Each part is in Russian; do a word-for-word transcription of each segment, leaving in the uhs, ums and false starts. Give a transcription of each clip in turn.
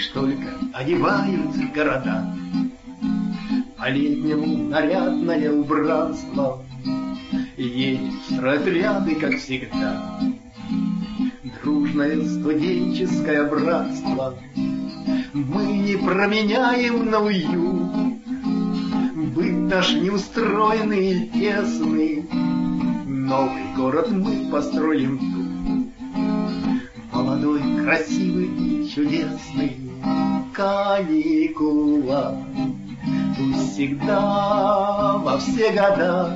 Лишь только одевают города по-летнему нарядное убранство, едет в стройотряды, как всегда, дружное студенческое братство. Мы не променяем на уют быт наш неустроенный и тесный. Новый город мы построим тут, молодой, красивый и чудесный. Каникула пусть всегда во все года.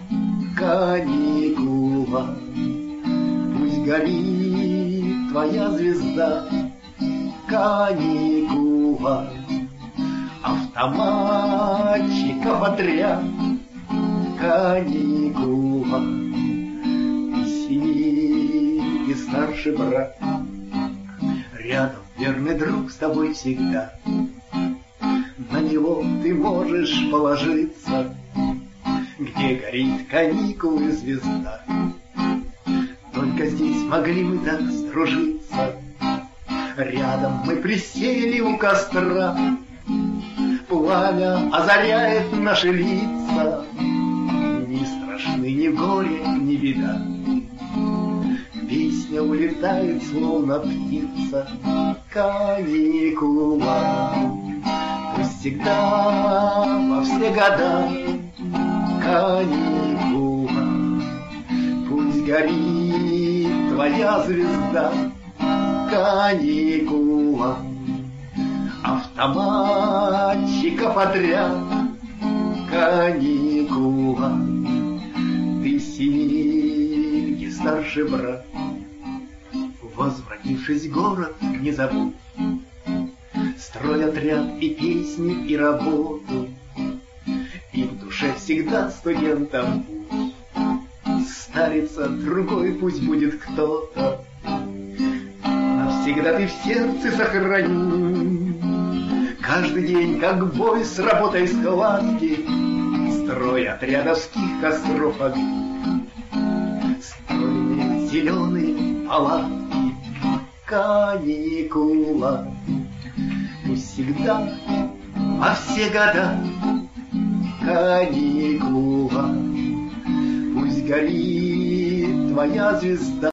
Каникула пусть горит твоя звезда. Каникула автоматчиков отряд. Каникула и семейки старший брат. Рядом верный друг с тобой всегда, на него ты можешь положиться, где горит каникулы звезда. Только здесь могли мы так сдружиться. Рядом мы присели у костра, пламя озаряет наши лица. Не страшны ни горе, ни беда, песня улетает, словно птица. Каникула пусть всегда во все года. Каникула пусть горит твоя звезда. Каникула автоматчиков отряд. Каникула ты семейки старший брат. Возвратившись в город, не забудь стройотряд и песни, и работу, и в душе всегда студентам путь. Старится другой, пусть будет кто-то, навсегда ты в сердце сохрани. Каждый день, как бой с работой складки, стройотрядовских костров огни, стройные зеленые палатки. Каникула пусть всегда во все года. Каникула пусть горит твоя звезда.